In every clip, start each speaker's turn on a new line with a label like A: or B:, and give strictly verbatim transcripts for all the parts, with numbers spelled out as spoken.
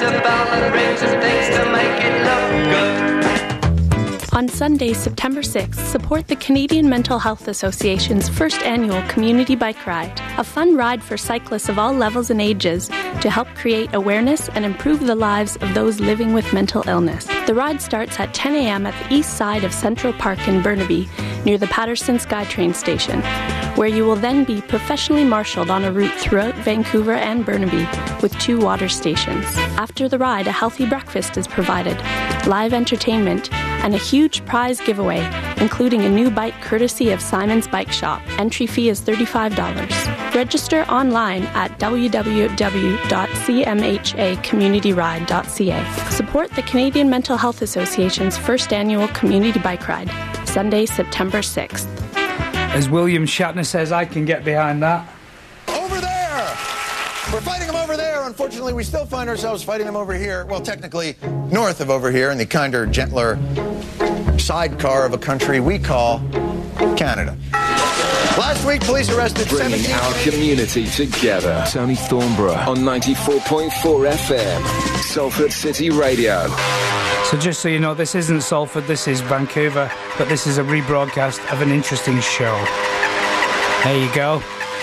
A: a bell and rings and things to make it look good.
B: On Sunday, September sixth, support the Canadian Mental Health Association's first annual Community Bike Ride, a fun ride for cyclists of all levels and ages to help create awareness and improve the lives of those living with mental illness. The ride starts at ten a.m. at the east side of Central Park in Burnaby, near the Patterson SkyTrain station, where you will then be professionally marshalled on a route throughout Vancouver and Burnaby with two water stations. After the ride, a healthy breakfast is provided, live entertainment, and a huge prize giveaway, including a new bike courtesy of Simon's Bike Shop. Entry fee is thirty-five dollars. Register online at w w w dot c m h a community ride dot c a. Support the Canadian Mental Health Association's first annual Community Bike Ride, Sunday, September sixth.
C: As William Shatner says, I can get behind that.
D: Over there! We're fighting them over there. Unfortunately, we still find ourselves fighting them over here. Well, technically, north of over here in the kinder, gentler sidecar of a country we call Canada. Last week, police arrested
E: Bringing
D: seventeen...
E: our community together. Tony Thornborough on ninety-four point four F M. Salford City Radio.
C: So just so you know, this isn't Salford, this is Vancouver, but this is a rebroadcast of an interesting show. There you go.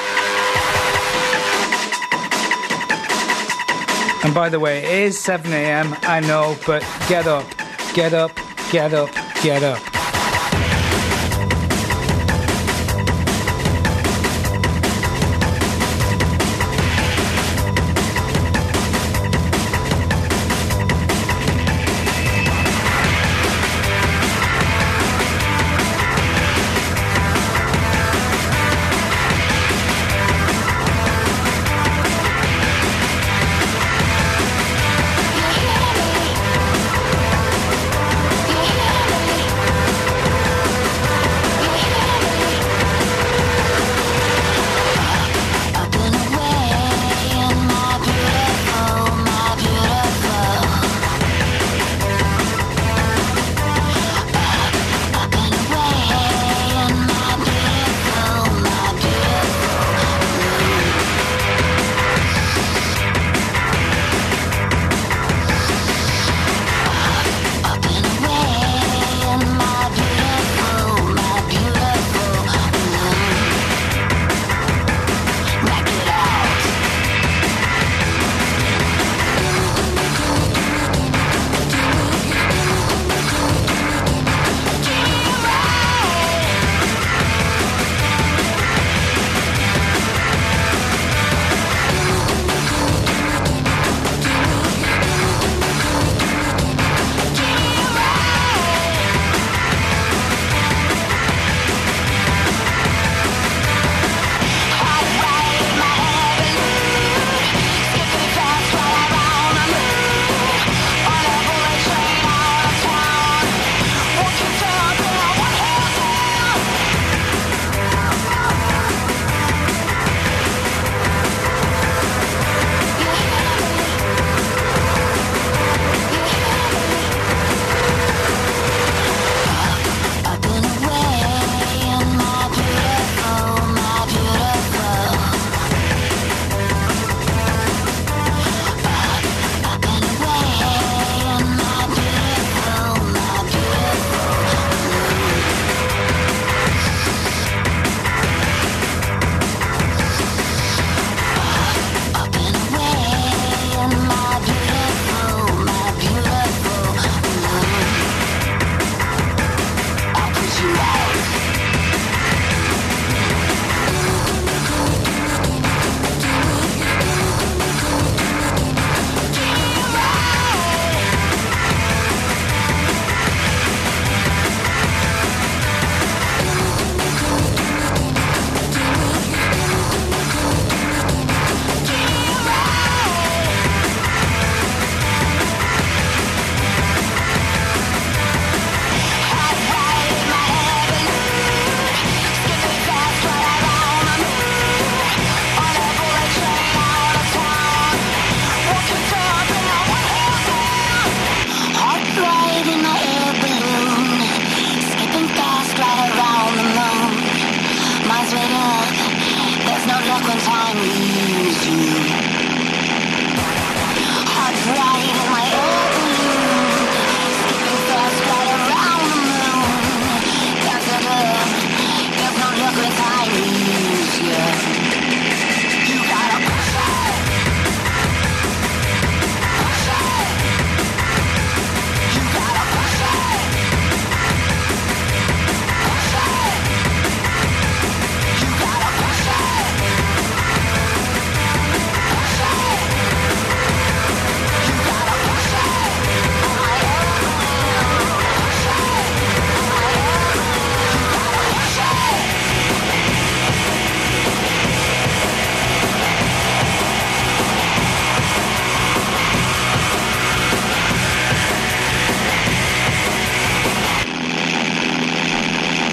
C: And by the way, it is seven a.m, I know, but get up, get up, get up, get up.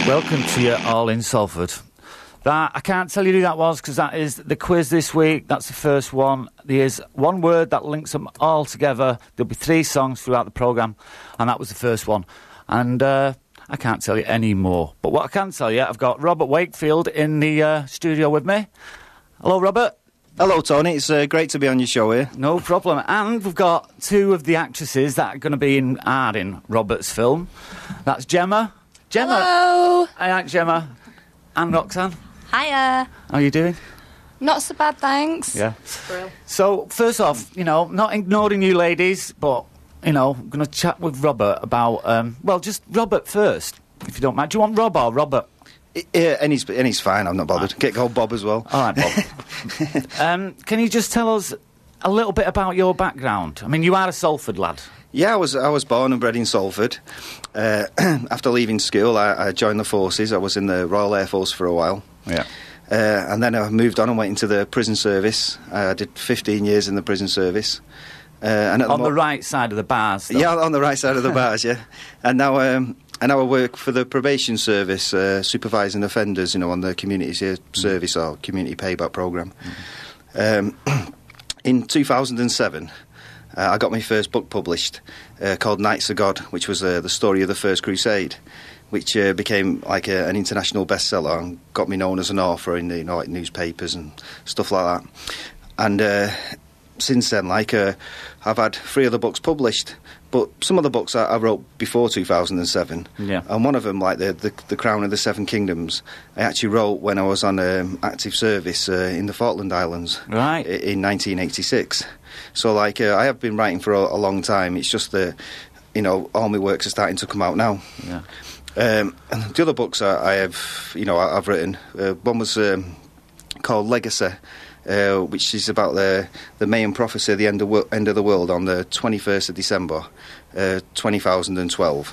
F: Welcome to you all in Salford. That I can't tell you who that was because that is the quiz this week. That's the first one. There's one word that links them all together. There'll be three songs throughout the programme, and that was the first one. And uh, I can't tell you any more. But what I can tell you, I've got Robert Wakefield in the uh, studio with me. Hello, Robert.
G: Hello, Tony. It's uh, great to be on your show here.
F: No problem. And we've got two of the actresses that are going to be in are in Robert's film. That's Gemma. Gemma.
H: Hello.
F: Hi, Gemma. And Roxanne.
H: Hiya.
F: How are you doing?
H: Not so bad, thanks.
F: Yeah. So, first off, you know, not ignoring you ladies, but, you know, I'm going to chat with Robert about, um, well, just Robert first, if you don't mind. Do you want Rob or Robert?
G: Yeah, and he's, and he's fine, I'm not bothered. Get called Bob as well.
F: All right, Bob. um, can you just tell us a little bit about your background? I mean, you are a Salford lad.
G: Yeah, I was I was born and bred in Salford. Uh, after leaving school, I, I joined the forces. I was in the Royal Air Force for a while.
F: Yeah.
G: Uh, and then I moved on and went into the prison service. Uh, I did fifteen years in the prison service. Uh, and at
F: on
G: the,
F: the
G: mo-
F: right side of the bars, though.
G: Yeah, on the right side of the bars, yeah. And now, um, and now I work for the probation service, uh, supervising offenders, you know, on the community service or community payback programme. Mm. Um, in two thousand seven, uh, I got my first book published uh, called Knights of God, which was uh, the story of the First Crusade, which uh, became like a, an international bestseller and got me known as an author in the, you know, like newspapers and stuff like that. And uh, since then, like, uh, I've had three other books published, but some of the books I, I wrote before two thousand seven.
F: Yeah.
G: And one of them, like the, the the Crown of the Seven Kingdoms, I actually wrote when I was on um, active service uh, in the Falkland Islands,
F: right,
G: i- in nineteen eighty-six. So, like, uh, I have been writing for a, a long time. It's just that, you know, all my works are starting to come out now.
F: Yeah.
G: Um, and the other books I, I have, you know, I, I've written. Uh, one was um, called Legacy, uh, which is about the the Mayan prophecy of the end of, wo- end of the world on the twenty-first of December, uh, two thousand twelve.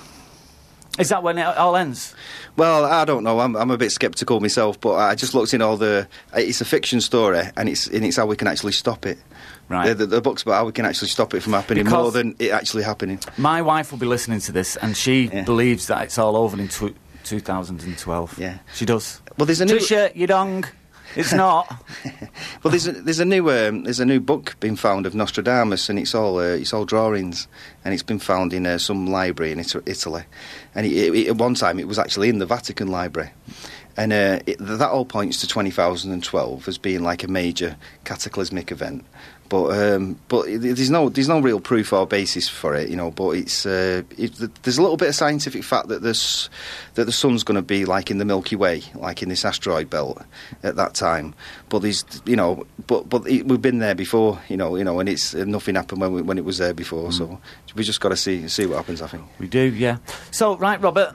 F: Is that when it all ends?
G: Well, I don't know. I'm, I'm a bit sceptical myself, but I just looked in all the. It's a fiction story, and it's and it's how we can actually stop it.
F: Right.
G: The, the, the book's about how we can actually stop it from happening
F: Because
G: more than it actually happening.
F: My wife will be listening to this, and she
G: Yeah.
F: believes that it's all over in tw- two thousand twelve.
G: Yeah.
F: She does.
G: Well, there's a new.
F: Trisha, you dong. It's not.
G: Well, there's a, there's a new um, there's a new book been found of Nostradamus, and it's all uh, it's all drawings, and it's been found in uh, some library in It- Italy, and it, it, at one time it was actually in the Vatican Library, and uh, it, that all points to two thousand twelve as being like a major cataclysmic event. But um, but it, there's no there's no real proof or basis for it, you know. But it's uh, it, there's a little bit of scientific fact that this that the sun's going to be like in the Milky Way, like in this asteroid belt at that time. But there's you know, but but it, we've been there before, you know, you know, and it's nothing happened when we, when it was there before. Mm. So we just got to see see what happens. I think
F: we do, yeah. So right, Robert.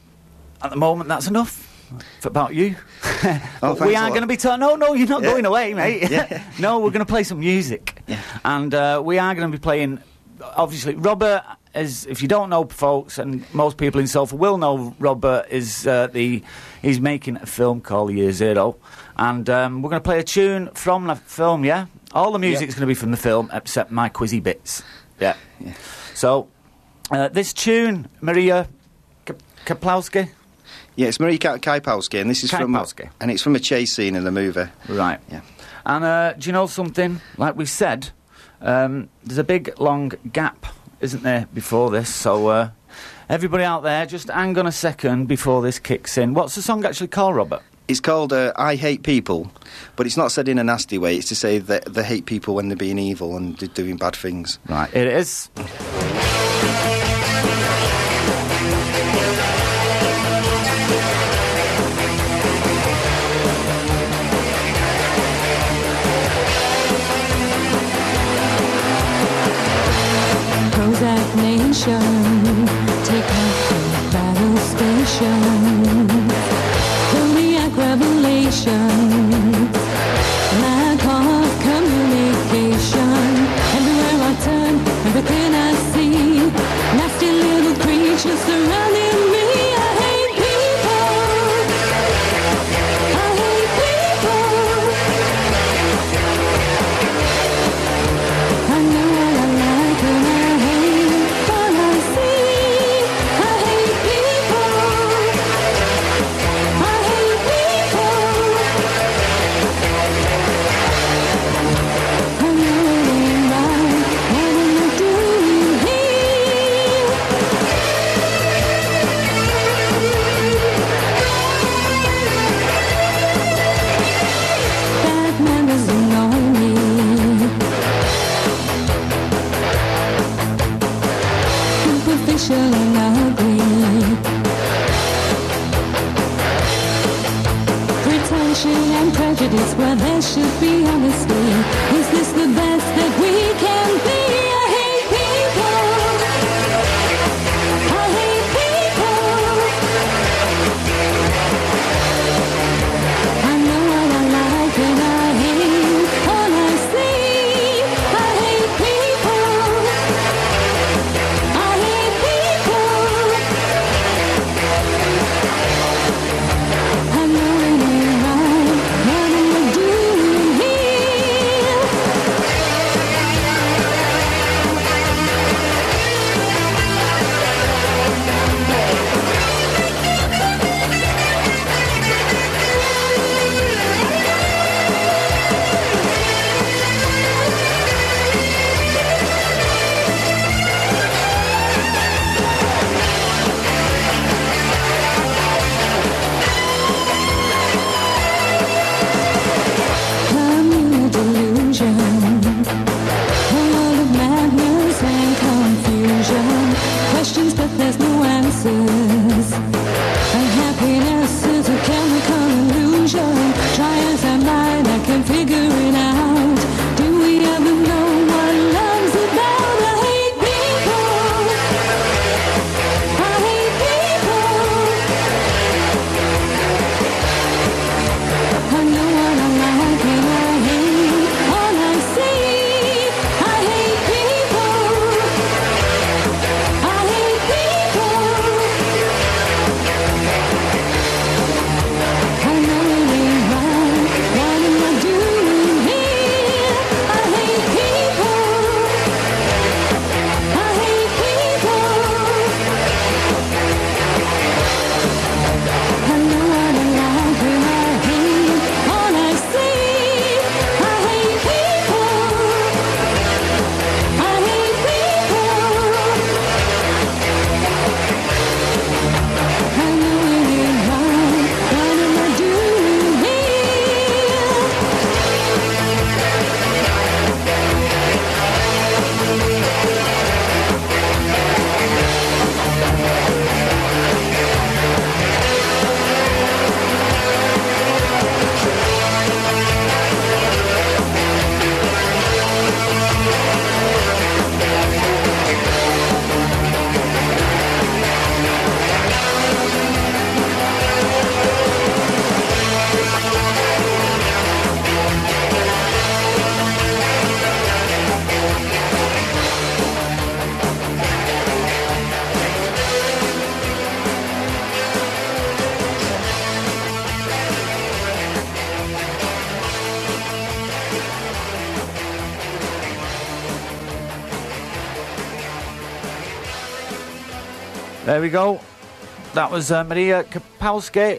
F: At the moment, that's enough. About you.
G: Oh,
F: we are going to be talking. No, no, you're not
G: yeah.
F: going away, mate.
G: Yeah.
F: No, we're going to play some music,
G: yeah.
F: and uh, we are going to be playing. Obviously, Robert is. If you don't know, folks, and most people in Salford will know, Robert is uh, the. He's making a film called Year Zero, and um, we're going to play a tune from the film. Yeah, all the music's
G: yep.
F: going to be from the film except my quizzy bits. Yeah.
G: yeah.
F: So uh, this tune, Maria K- Kaplowski.
G: Yeah, it's Marie Kaipowski, and this is
F: Kaipowski.
G: from and it's from a chase scene in the movie.
F: Right.
G: Yeah. And
F: uh, do you know something? Like we said, um, there's a big long gap, isn't there, before this? So uh, everybody out there, just hang on a second before this kicks in. What's the song actually called, Robert?
G: It's called uh, I Hate People, but it's not said in a nasty way. It's to say that they hate people when they're being evil and they're doing bad things.
F: Right. It is.
I: Prozac Nation, take off the battle station. Zodiac revelation, lack of communication. Everywhere I turn, everything I see, nasty little creatures surrounding me. I hate people. I hate people. I know what I like and I hate what I see. I hate people. superficial and ugly. Pretension and prejudice where there should be honesty. Is this the best that we can be? I hate people. I hate people. I know what I like and I hate all I see. I hate people. I hate people. I know it ain't right. What am I doing here? I'm in a delusion, a world of madness and confusion. Questions but there's no answers. And happiness is a chemical illusion. Try as I might, I can't figure it out. Do we ever know what love's about? I hate people. I hate people. I know what I like and I hate all I see. I hate people. I hate people. I know it ain't right. What am I doing here? I hate people. I hate people. I know what I like and I hate all I see. I hate people. I hate people. I know it ain't right. What am I doing here?
F: There we go. That was uh, Maria Kapowski.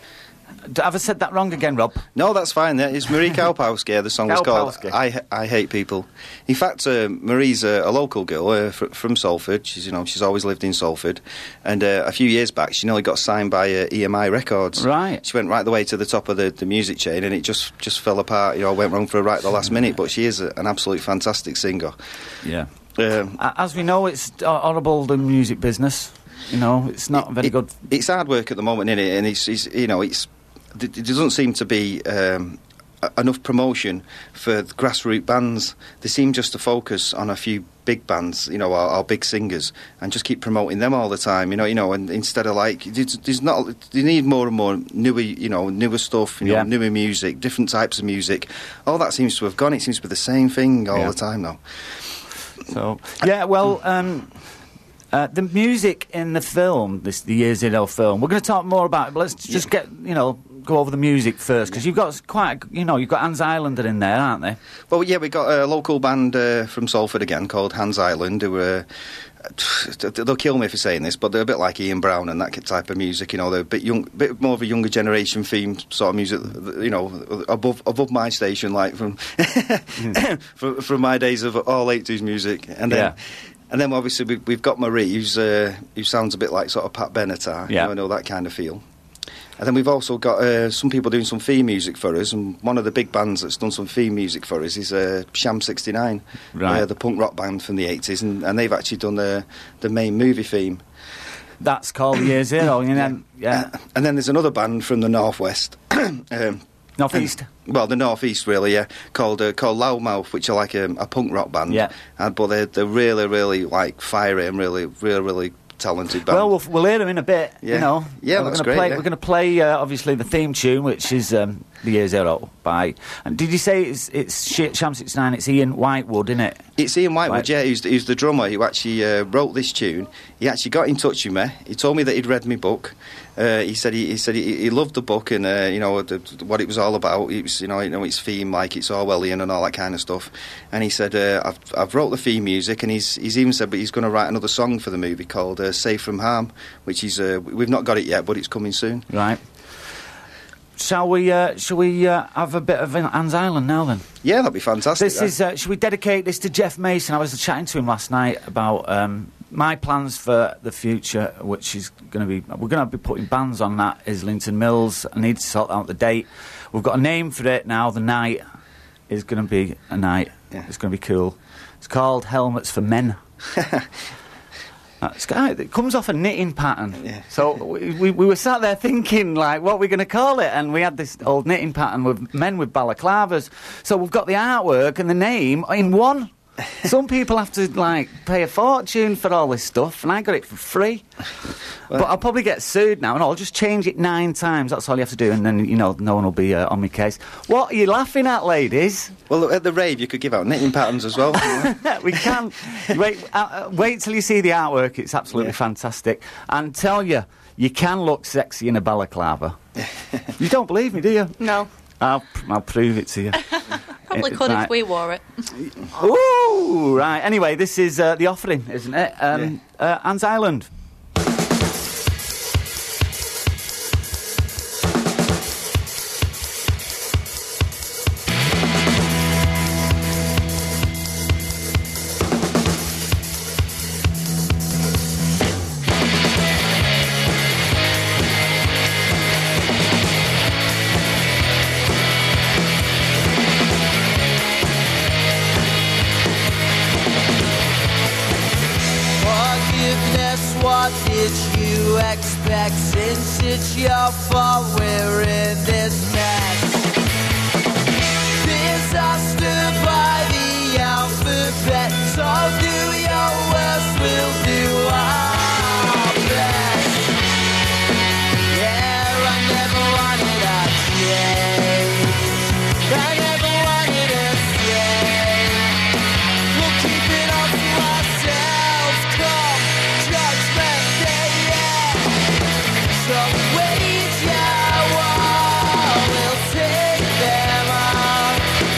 F: D- Have I said that wrong again, Rob?
G: No, that's fine. Yeah, it's Marie Kaupowski. The song was called
F: Kaupowski.
G: I, I Hate People. In fact, uh, Marie's a, a local girl uh, fr- from Salford. She's, you know, she's always lived in Salford. And uh, a few years back, she nearly got signed by uh, E M I Records.
F: Right.
G: She went right the way to the top of the, the music chain, and it just, just fell apart. You know, went wrong for right at the last minute. But she is a, an absolute fantastic singer.
F: Yeah.
G: Um,
F: A- As we know, it's uh, horrible, the music business. You know, it's not very
G: it,
F: good.
G: It's hard work at the moment, isn't it? And it's, it's you know, it's it doesn't seem to be um, enough promotion for grassroots bands. They seem just to focus on a few big bands, you know, our, our big singers, and just keep promoting them all the time. You know, you know, and instead of like, there's, there's not, you need more and more newer, you know, newer stuff, you
F: Yeah.
G: know, newer music, different types of music. All that seems to have gone. It seems to be the same thing all
F: Yeah.
G: the time now.
F: So, yeah, well, um, uh, the music in the film, this the Year Zero film, we're going to talk more about it, but let's just get, you know, go over the music first, because you've got quite, a, you know, you've got Hans Islander in there, aren't they?
G: Well, yeah, we got a local band uh, from Salford again called Hans Island, who were... Uh, they'll kill me for saying this, but they're a bit like Ian Brown and that type of music. You know, they're a bit young, bit more of a younger generation theme sort of music. You know, above above my station, like from from, from my days of all eighties music. And then,
F: Yeah.
G: and then obviously we, we've got Marie, who's uh, who sounds a bit like sort of Pat Benatar.
F: Yeah.
G: You know, that kind of feel. And then we've also got uh, some people doing some theme music for us, and one of the big bands that's done some theme music for us is uh, Sham sixty-nine,
F: Right.
G: uh, the punk rock band from the eighties, and, and they've actually done the, the main movie theme.
F: That's called Year Zero. And then, yeah.
G: Uh, and then there's another band from the northwest. um,
F: Northeast.
G: Well, the northeast, really, yeah, called uh, called Loudmouth, which are like a, a punk rock band.
F: Yeah.
G: Uh, but they're they're really, really like fiery and really, really, really talented band.
F: Well, we'll we'll hear them in a bit.
G: Yeah.
F: You know.
G: Yeah,
F: we're
G: that's
F: gonna
G: great,
F: Play,
G: yeah.
F: We're going to play uh, obviously the theme tune, which is um, the Year Zero by. And did you say it's it's Sh- Sham sixty-nine? It's Ian Whitewood, isn't it?
G: It's Ian Whitewood,
F: Right.
G: yeah, who's, who's the drummer who actually uh, wrote this tune. He actually got in touch with me. He told me that he'd read my book. Uh, he said he, he said he, he loved the book and uh, you know the, what it was all about. It was you know you know its theme, like it's Orwellian and all that kind of stuff. And he said uh, I've I've wrote the theme music, and he's he's even said but he's going to write another song for the movie called uh, Safe from Harm, which is uh, we've not got it yet, but it's coming soon.
F: Right. Shall we? Uh, shall we uh, have a bit of Anne's Island now then?
G: Yeah, that'd be fantastic.
F: This
G: that.
F: is. Uh, should we dedicate this to Jeff Mason? I was chatting to him last night about um, my plans for the future, which is going to be. We're going to be putting bands on that Islington Mills. I need to sort out the date. We've got a name for it now. The night is going to be a night.
G: Yeah.
F: It's going to be cool. It's called Helmets for Men. It's, it comes off a knitting pattern.
G: Yeah.
F: So we, we, we were sat there thinking, like, what are we going to call it? And we had this old knitting pattern with men with balaclavas. So we've got the artwork and the name in one. Some people have to, like, pay a fortune for all this stuff, and I got it for free.
G: Well,
F: but I'll probably get sued now, and I'll just change it nine times. That's all you have to do, and then, you know, no one will be uh, on my case. What are you laughing at, ladies?
G: Well, at the rave, you could give out knitting patterns as well.
F: We can. Wait, uh, uh, wait till you see the artwork. It's absolutely
G: Yeah.
F: fantastic. And tell you, you can look sexy in a balaclava. You don't believe me, do you?
H: No.
F: I'll, I'll prove it to you.
H: Probably
F: It-
H: could
F: right.
H: if we wore it.
F: Ooh, right. Anyway, this is uh, The Offering, isn't it? Um, uh, Anne's Island.
A: Forgiveness, what did you expect? Since it's your fault we're in this mess. Disaster by the alphabet. So do your worst, we'll do our best. Yeah, I never wanted a change. I never wanted a stay. We'll keep it all to ourselves. Come Judgment Day, yeah. So wage our war, we'll take them on.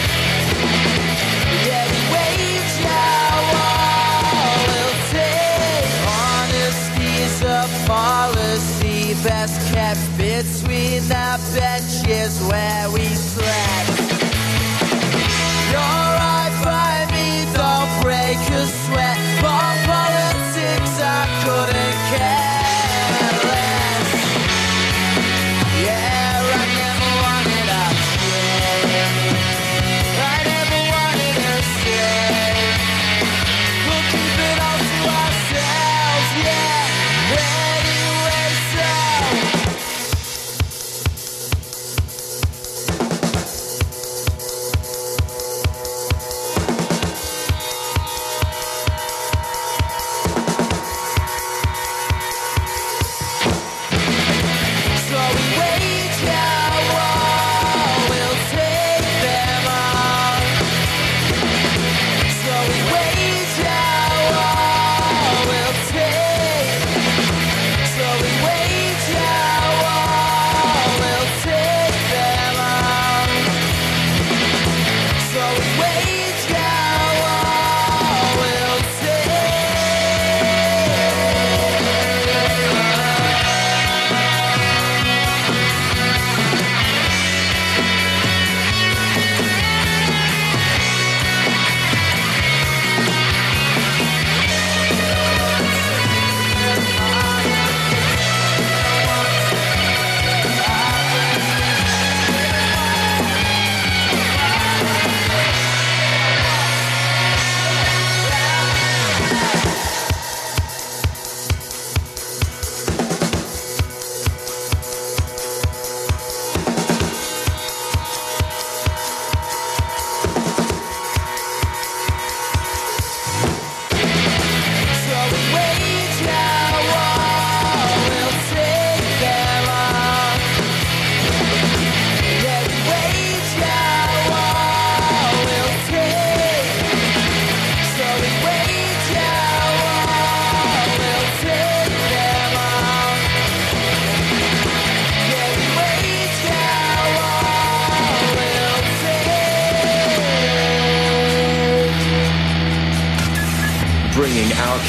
A: Yeah, we wage our war, we'll take. Honesty's a policy best kept between the benches where we slept. You're right by me, don't break a sweat. For politics, I couldn't care less. Yeah, I never wanted a change. I never wanted to stay. We'll keep it all to ourselves, yeah. Anyway, so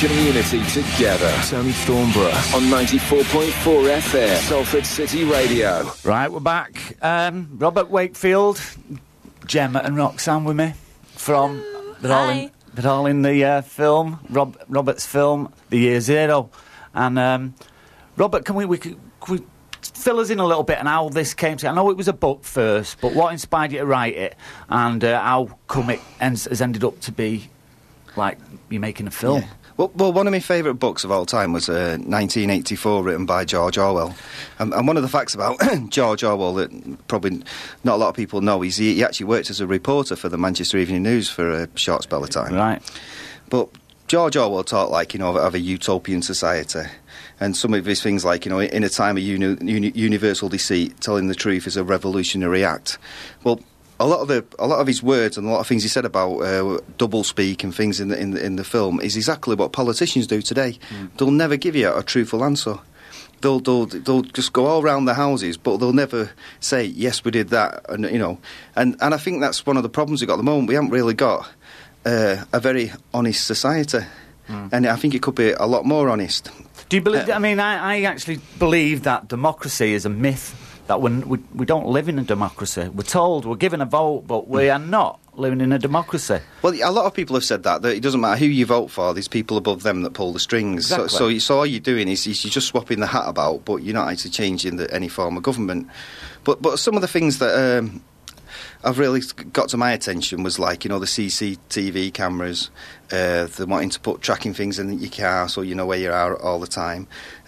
E: community together. Tony Thornborough on ninety-four point four F M, Salford City Radio.
F: Right, we're back. Um, Robert Wakefield, Gemma and Roxanne with me from... They're all in, they're all in the uh, film, Rob, Robert's film, The Year Zero. And um, Robert, can we, we, can we fill us in a little bit on how this came to... I know it was a book first, but what inspired you to write it, and uh, how come it ends, has ended up to be, like, you're making a film?
G: Yeah. Well, well, one of my favourite books of all time was uh, nineteen eighty-four, written by George Orwell. Um, and one of the facts about George Orwell that probably not a lot of people know is he, he actually worked as a reporter for the Manchester Evening News for a short spell of time.
F: Right.
G: But George Orwell talked, like, you know, of a utopian society. And some of his things, like, you know, in a time of uni- uni- universal deceit, telling the truth is a revolutionary act. Well, A lot of the, a lot of his words and a lot of things he said about uh, double speak and things in the, in the in the film is exactly what politicians do today. Mm. They'll never give you a truthful answer. They'll they'll they'll just go all around the houses, but they'll never say yes, we did that, and you know, and and I think that's one of the problems we've got at the moment. We haven't really got uh, a very honest society, mm. and I think it could be a lot more honest.
F: Do you believe?
G: Uh,
F: I mean, I, I actually believe that democracy is a myth. That when we, we don't live in a democracy. We're told we're given a vote, but we are not living in a democracy.
G: Well, a lot of people have said that, that it doesn't matter who you vote for, there's people above them that pull the strings.
F: Exactly.
G: So, so, so all you're doing is, is you're just swapping the hat about, but you're not actually changing the, any form of government. But but some of the things that um, have really got to my attention was, like, you know, the C C T V cameras, uh, the wanting to put tracking things in your car so you know where you are all the time,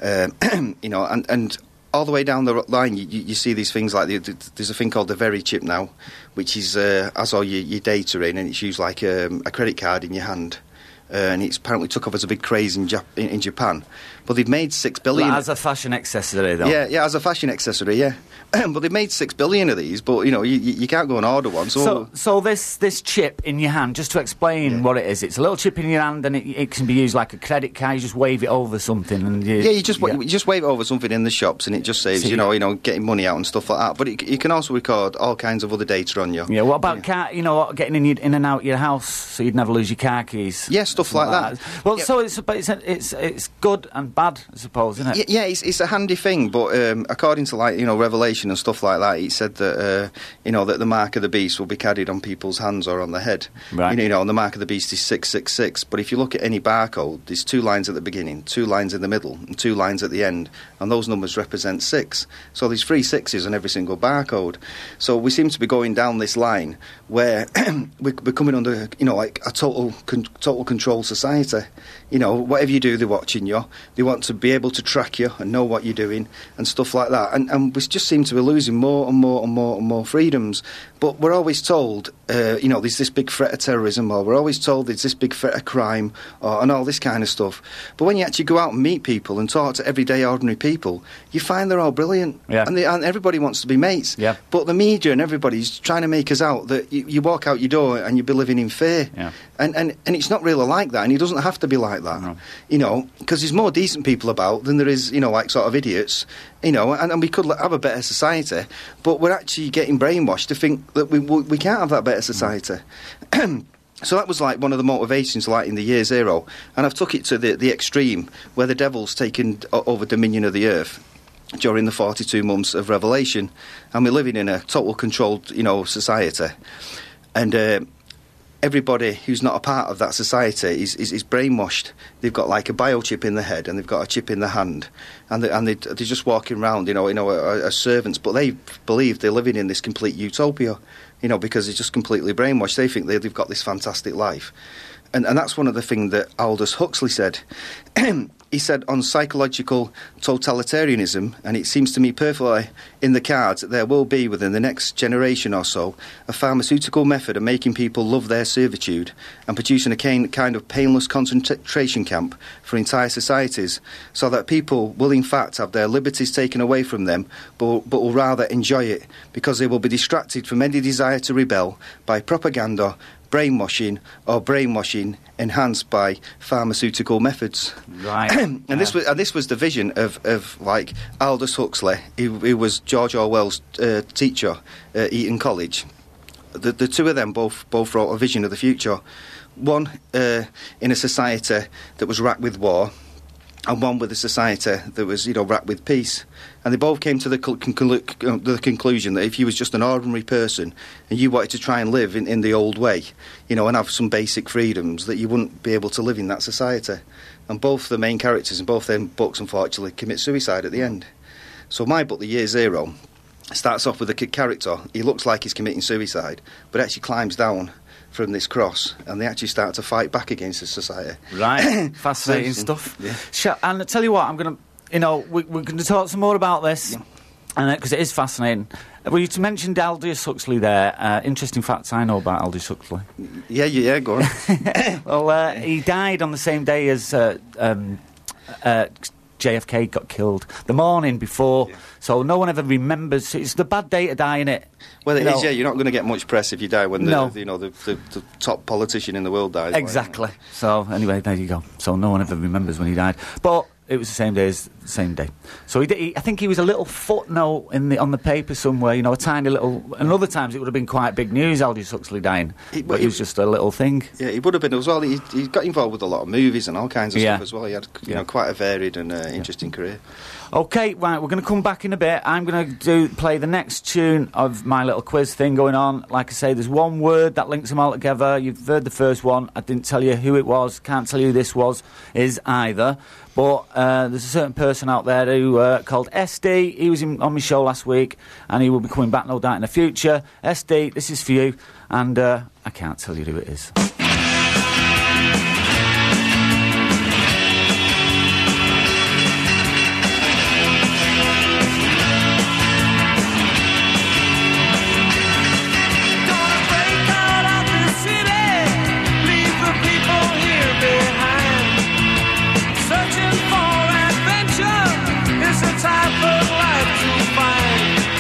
G: um, you know, and... and all the way down the line, you, you see these things like the, the, there's a thing called the Very Chip now, which is uh, has all your, your data in, and it's used like um, a credit card in your hand, uh, and it's apparently took off as a big craze in, Jap- in, in Japan. But they've made six billion.
F: As a fashion accessory, though.
G: Yeah, yeah, as a fashion accessory, yeah. But they've made six billion of these. But you know, you, you can't go and order one. So,
F: so, so this this chip in your hand, just to explain yeah. what it is, it's a little chip in your hand, and it, it can be used like a credit card. You just wave it over something, and you,
G: yeah, you just
F: yeah.
G: you just wave it over something in the shops, and it just saves, so, you know, you know, getting money out and stuff like that. But it, you can also record all kinds of other data on you.
F: Yeah. What about
G: yeah.
F: car? You know, getting in, your, in and out of your house, so you'd never lose your car keys.
G: Yeah, stuff like, like that.
F: that. Well,
G: yeah.
F: so it's but it's it's it's good and bad, I suppose, isn't it?
G: Yeah, it's, it's a handy thing, but um, according to, like, you know, Revelation and stuff like that, it said that uh, you know, that the mark of the beast will be carried on people's hands or on their head.
F: Right.
G: You know, you know, and the mark of the beast is six six six. But if you look at any barcode, there's two lines at the beginning, two lines in the middle, and two lines at the end, and those numbers represent six. So there's three sixes on every single barcode. So we seem to be going down this line where we're coming under, you know, like a total con- total control society. You know, whatever you do, they're watching you. They want to be able to track you and know what you're doing and stuff like that. And, and we just seem to be losing more and more and more and more freedoms. But we're always told, uh, you know, there's this big threat of terrorism, or we're always told there's this big threat of crime, or, and all this kind of stuff. But when you actually go out and meet people and talk to everyday ordinary people, you find they're all brilliant.
F: Yeah.
G: And, they, and everybody wants to be mates.
F: Yeah.
G: But the media and everybody's trying to make us out that you, you walk out your door and you'll be living in fear.
F: Yeah.
G: And, and, and it's not really like that, and it doesn't have to be like that.
F: No.
G: You know, because there's more decent people about than there is, you know, like sort of idiots, you know, and, and we could have a better society, but we're actually getting brainwashed to think that we we can't have that better society. So that was like one of the motivations, like in the Year Zero, and I've took it to the, the extreme where the devil's taken over dominion of the earth during the forty-two months of Revelation, and we're living in a total controlled, you know, society, and uh, everybody who's not a part of that society is, is, is brainwashed. They've got like a biochip in the head, and they've got a chip in the hand, and they, and they, they're just walking around, you know, you know, as servants. But they believe they're living in this complete utopia, you know, because they're just completely brainwashed. They think they, they've got this fantastic life, and and that's one of the things that Aldous Huxley said. He said on psychological totalitarianism, and it seems to me perfectly in the cards that there will be within the next generation or so a pharmaceutical method of making people love their servitude and producing a kind of painless concentration camp for entire societies, so that people will in fact have their liberties taken away from them, but, but will rather enjoy it because they will be distracted from any desire to rebel by propaganda, brainwashing or brainwashing enhanced by pharmaceutical methods.
F: Right.
G: and
F: yeah.
G: this was and this was the vision of, of like Aldous Huxley, who, who was George Orwell's uh, teacher at Eton College. The the two of them both both wrote a vision of the future one uh, in a society that was racked with war, and one with a society that was, you know, racked with peace. And they both came to the, cl- conclu- the conclusion that if you was just an ordinary person and you wanted to try and live in, in the old way, you know, and have some basic freedoms, that you wouldn't be able to live in that society. And both the main characters in both them books, unfortunately, commit suicide at the end. So my book, The Year Zero, starts off with a character. He looks like he's committing suicide, but actually climbs down from this cross, and they actually start to fight back against the society.
F: Right, fascinating stuff. Yeah. Sh- and I tell you what, I'm going to, you know, we, we're going to talk some more about this, yeah. and because uh, it is fascinating. Well, you mentioned Aldous Huxley there. Uh, interesting facts I know about Aldous Huxley.
G: Yeah, yeah, go on.
F: Well, uh, he died on the same day as uh, um, uh, J F K got killed, the morning before, yeah. So no one ever remembers. It's the bad day to die, innit?
G: Well, it
F: you
G: is,
F: know?
G: yeah. You're not going to get much press if you die when the,
F: no.
G: the you know the, the, the top politician in the world dies.
F: Exactly. Right? So anyway, there you go. So no one ever remembers when he died, but it was the same day as the same day. So he, did, he I think he was a little footnote in the on the paper somewhere. You know, a tiny little. And other times it would have been quite big news. Aldous Huxley dying, it, but it, it was just a little thing.
G: Yeah, he would have been as well. He, he got involved with a lot of movies and all kinds of
F: yeah.
G: stuff as well. He had you
F: yeah.
G: know quite a varied and uh, interesting yeah. career.
F: Okay, right, we're going to come back in a bit. I'm going to do play the next tune of my little quiz thing going on. Like I say, there's one word that links them all together. You've heard the first one. I didn't tell you who it was. Can't tell you who this was, is either. But uh, there's a certain person out there who uh, called S D. He was in, on my show last week, and he will be coming back, no doubt, in the future. S D, this is for you, and uh, I can't tell you who it is.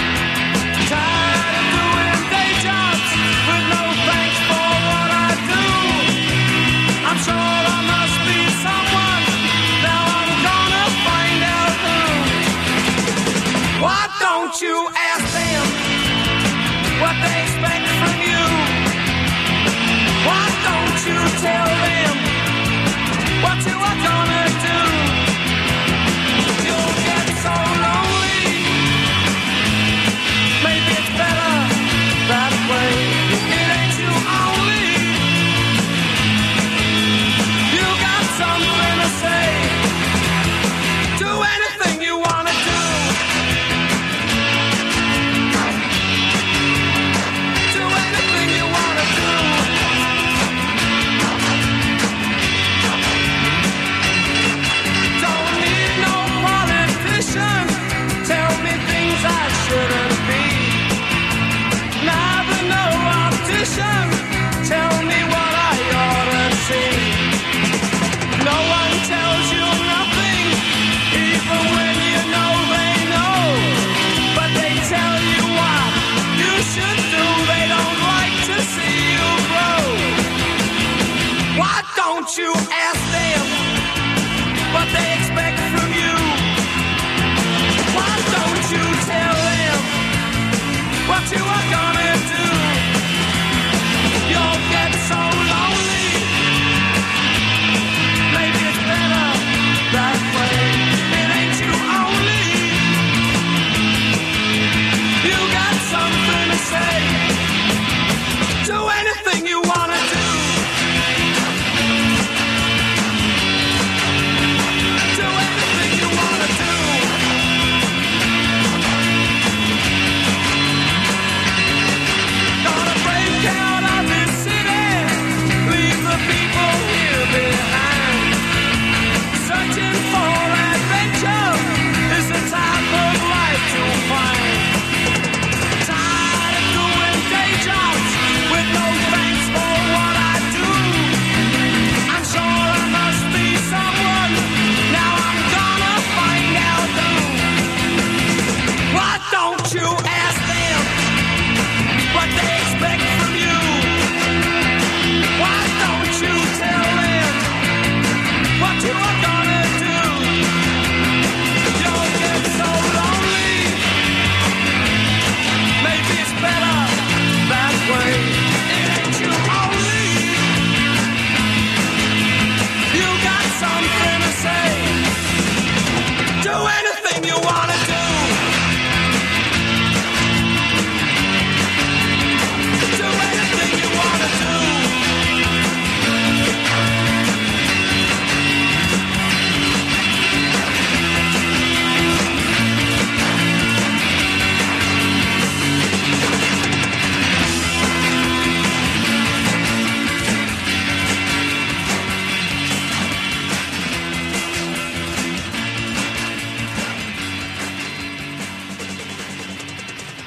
A: Tired of doing day jobs with no thanks for what I do.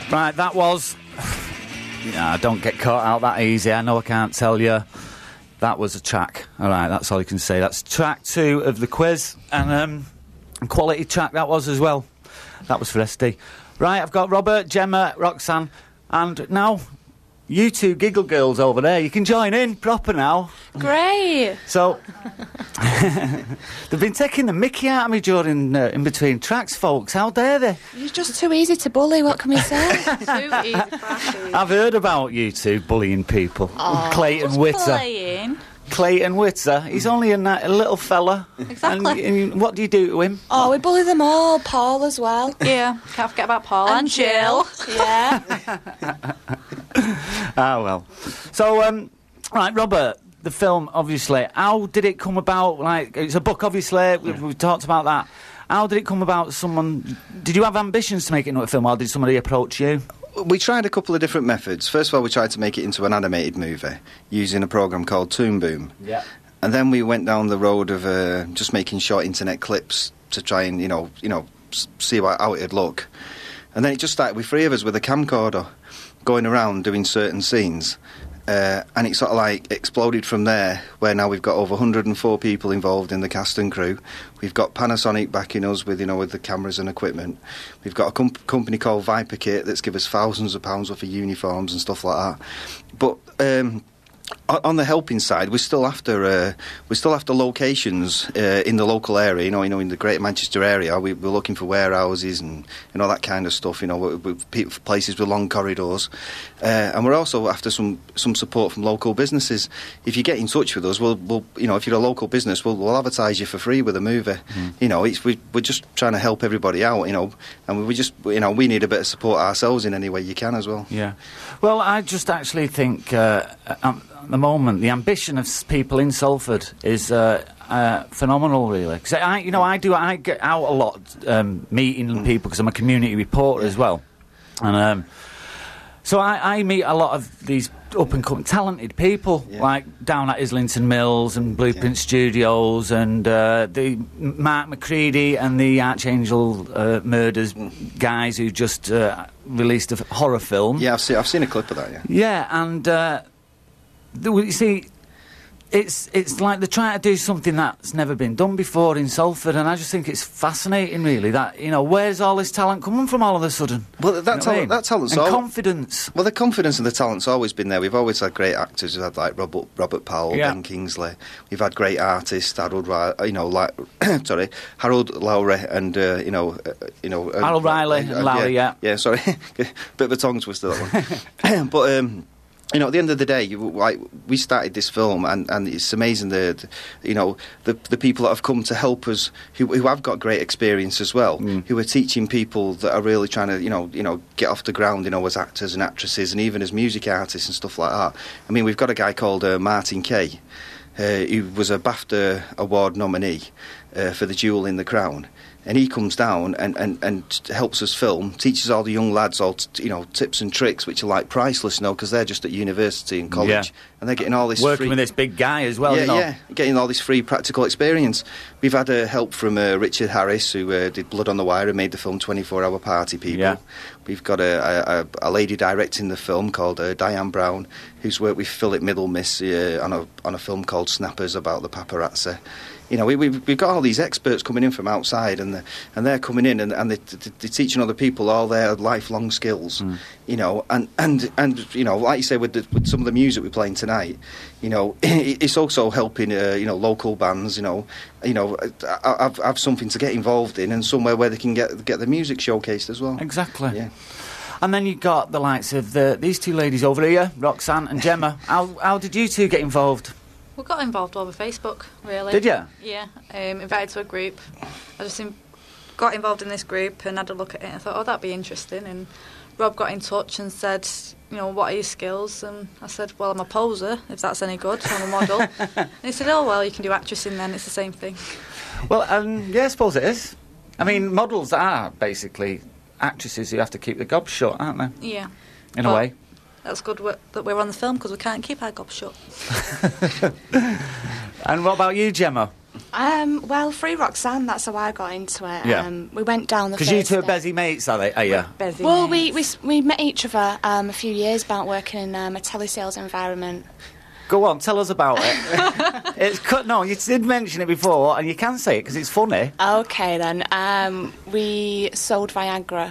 F: Right, that was... Yeah, don't get caught out that easy. I know I can't tell you. That was a track. All right, that's all you can say. That's track two of the quiz. And um, quality track that was as well. That was for S D. Right, I've got Robert, Gemma, Roxanne, and now you two giggle girls over there. You can join in proper now.
H: Great.
F: So, they've been taking the mickey out of me during, uh, in between tracks, folks. How dare they?
H: You're just too easy to bully, what can we say?
J: Too easy for us.
F: I've heard about you two bullying people.
H: Oh,
F: Clayton
J: Just
F: Witter.
J: playing.
F: Clayton Witter. He's only a, ni- a little fella.
H: Exactly.
F: And, and what do you do to him?
H: Oh, we bully them all. Paul as well.
J: Yeah, can't forget about Paul and,
H: And
J: Jill.
H: Jill. Yeah.
F: Ah, well. So, um, right, Robert, the film, obviously, how did it come about? Like, it's a book, obviously, we've, we've talked about that. How did it come about? Someone... Did you have ambitions to make it into a film, or did somebody approach you?
G: We tried a couple of different methods. First of all, we tried to make it into an animated movie using a program called Toon Boom.
F: Yeah.
G: And then we went down the road of uh, just making short internet clips to try and, you know, you know, s- see what, how it'd look. And then it just started with three of us with a camcorder going around doing certain scenes. Uh, and it sort of like exploded from there, where now we've got over one hundred four people involved in the cast and crew. We've got Panasonic backing us with, you know, with the cameras and equipment. We've got a com- company called Viper Kit that's given us thousands of pounds worth of uniforms and stuff like that. But um, on on the helping side, we're still after uh, we're still after locations uh, in the local area. You know, you know, in the Greater Manchester area, we, we're looking for warehouses and, and all that kind of stuff. You know, with, with pe- places with long corridors, uh, and we're also after some, some support from local businesses. If you get in touch with us, we'll, we'll you know, if you're a local business, we'll, we'll advertise you for free with a movie. Mm. You know, it's, we, we're just trying to help everybody out. You know, and we just you know we need a bit of support ourselves in any way you can as well.
F: Yeah. Well, I just actually think uh, um, at the moment the ambition of s- people in Salford is uh, uh, phenomenal, really. Because I, you know, I do I get out a lot um, meeting
G: Mm.
F: people because I'm a community reporter
G: Yeah.
F: as well, and um, so I, I meet a lot of these up and coming talented people,
G: Yeah.
F: like down at Islington Mills and Blueprint
G: Yeah.
F: Studios and uh, the Mark McCready and the Archangel uh, Murders guys who just uh, released a f- horror film.
G: Yeah, I've seen I've seen a clip of that. Yeah.
F: Yeah, and uh, the, you see, it's it's like they're trying to do something that's never been done before in Salford, and I just think it's fascinating, really. That you know, where's all this talent coming from all of a sudden?
G: Well, that
F: You know what I
G: talent,
F: mean?
G: that talent's
F: and
G: all-
F: confidence.
G: Well, the confidence and the talent's always been there. We've always had great actors. We've had like Robert Robert Powell,
F: Yeah.
G: Ben Kingsley. We've had great artists, Harold, Ri- you know, like sorry, Harold Lowry, and uh, you know, uh, you know, uh,
F: Harold Riley and Lowry, yeah.
G: yeah, sorry, bit of a tongue twister that one. But um, you know, at the end of the day, you, like, we started this film, and, and it's amazing the, the you know the the people that have come to help us, who who have got great experience as well,
F: Mm.
G: who are teaching people that are really trying to you know you know get off the ground, you know, as actors and actresses, and even as music artists and stuff like that. I mean, we've got a guy called uh, Martin Kay, uh, who was a BAFTA award nominee uh, for The Jewel in the Crown. And he comes down and, and, and helps us film, teaches all the young lads all t- you know tips and tricks which are like priceless, you know, because they're just at university and college,
F: Yeah.
G: and they're getting all this
F: Working
G: free,
F: with this big guy as well,
G: yeah,
F: you know.
G: yeah, getting all this free practical experience. We've had uh, help from uh, Richard Harris, who uh, did Blood on the Wire and made the film twenty-four hour Party People.
F: Yeah.
G: We've got a, a, a lady directing the film called uh, Diane Brown, who's worked with Philip Middlemiss uh, on a on a film called Snappers about the paparazzi. You know, we, we've, we've got all these experts coming in from outside, and the, and they're coming in and, and they, they're teaching other people all their lifelong skills.
F: Mm.
G: You know, and, and and you know, like you say, with, the, with some of the music we're playing tonight, you know, it's also helping uh, you know local bands. You know, you know, have, have something to get involved in, and somewhere where they can get get the music showcased as well.
F: Exactly.
G: Yeah.
F: And then you got the likes of the, these two ladies over here, Roxanne and Gemma. how how did you two get involved?
J: We got involved over Facebook, really.
F: Did you?
J: Yeah, um, invited to a group. I just in, got involved in this group and had a look at it. I thought, oh, that'd be interesting. And Rob got in touch and said, you know, what are your skills? And I said, well, I'm a poser, if that's any good. I'm a model. And he said, oh, well, you can do actressing then. It's the same thing.
F: Well, um, yeah, I suppose it is. I mean, models are basically actresses who have to keep the gob shut, aren't they?
J: Yeah.
F: In a
J: Well,
F: way.
J: That's good w- that we're on the film because we can't keep our gob shut.
F: And what about you, Gemma?
H: Um, well, Free Roxanne, that's how I got into it.
F: Yeah.
H: Um, we went down the
F: Because you
H: first
F: two are
H: day.
F: busy mates, are they? Are you?
J: Busy
H: Well, we,
J: mates.
H: we s- we met each other um, a few years back working in um, a telesales environment.
F: Go on, tell us about it. It's cut. No, you did mention it before, and you can say it because it's funny.
H: Okay, then. Um, we sold Viagra.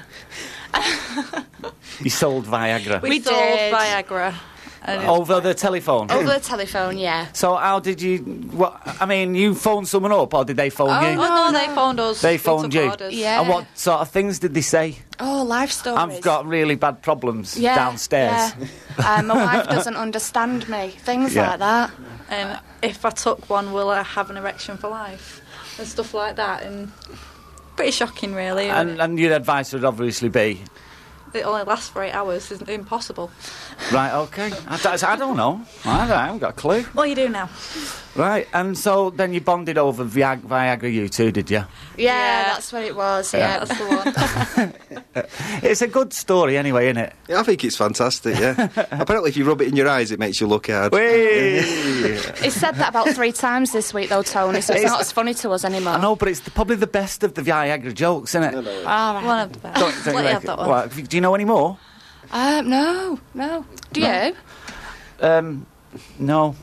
F: You sold Viagra
J: We,
H: We
J: sold
H: did.
J: Viagra. And it-
F: over the telephone.
H: Over the telephone, yeah.
F: So how did you? What? I mean, you phoned someone up, or did they phone
H: Oh,
F: you?
J: Oh, no, they phoned us.
F: They
J: We
F: phoned
J: took
F: you.
J: orders.
H: Yeah.
F: And what sort of things did they say?
H: Oh, life stories.
F: I've got really bad problems
H: yeah,
F: downstairs.
H: Yeah. um, my wife doesn't understand me. Things
F: Yeah.
H: like that.
J: And if I took one, will I have an erection for life? And stuff like that. And pretty shocking, really.
F: And, and your advice would obviously be,
J: it only lasts for eight hours. It's impossible.
F: right, okay. I, don't- I don't know. I, don't, I haven't got a clue.
J: What do you do now?
F: Right, and so then you bonded over Viag- Viagra, you two, did you?
H: Yeah,
J: Yeah.
H: that's what it was.
F: Yeah.
H: Yeah,
J: That's the one.
F: It's a good story anyway, isn't it?
G: Yeah, I think it's fantastic, yeah. Apparently if you rub it in your eyes, it makes you look hard.
H: He said that about three times this week, though, Tony. So it's,
F: It's-
H: not as funny to us anymore.
F: I know, but it's the, probably the best of the Viagra jokes, isn't it?
H: All right.
J: One of the best.
F: Don't- don't you
J: Let you have
F: reckon?
J: that one.
F: What, do you know any more?
H: Um, no, no. Do you?
F: Um, no.